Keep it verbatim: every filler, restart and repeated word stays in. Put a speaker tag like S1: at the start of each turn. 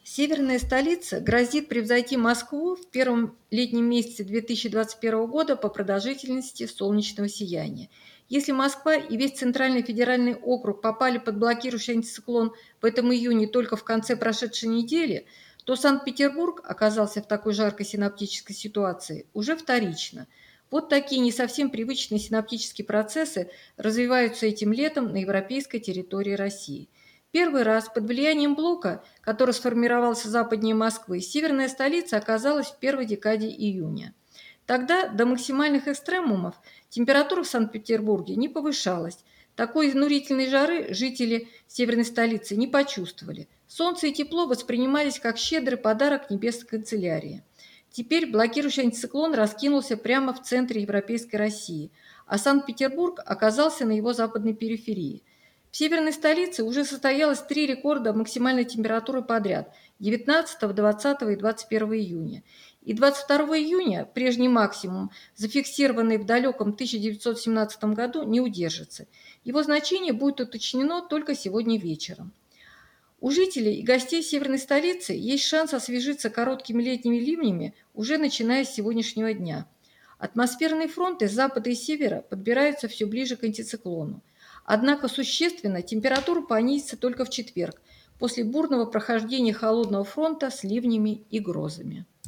S1: Северная столица грозит превзойти Москву в первом летнем месяце две тысячи двадцать первого года по продолжительности солнечного сияния. Если Москва и весь Центральный федеральный округ попали под блокирующий антициклон в этом июне только в конце прошедшей недели, то Санкт-Петербург оказался в такой жаркой синаптической ситуации уже вторично. Вот такие не совсем привычные синаптические процессы развиваются этим летом на европейской территории России. Первый раз под влиянием блока, который сформировался западнее Москвы, северная столица оказалась в первой декаде июня. Тогда до максимальных экстремумов температура в Санкт-Петербурге не повышалась. Такой изнурительной жары жители северной столицы не почувствовали. Солнце и тепло воспринимались как щедрый подарок небесной канцелярии. Теперь блокирующий антициклон раскинулся прямо в центре европейской России, а Санкт-Петербург оказался на его западной периферии. В северной столице уже состоялось три рекорда максимальной температуры подряд – девятнадцатого, двадцатого и двадцать первого июня. И двадцать второго июня прежний максимум, зафиксированный в далеком тысяча девятьсот семнадцатом году, не удержится. Его значение будет уточнено только сегодня вечером. У жителей и гостей северной столицы есть шанс освежиться короткими летними ливнями уже начиная с сегодняшнего дня. Атмосферные фронты с запада и севера подбираются все ближе к антициклону. Однако существенно температура понизится только в четверг, после бурного прохождения холодного фронта с ливнями и грозами.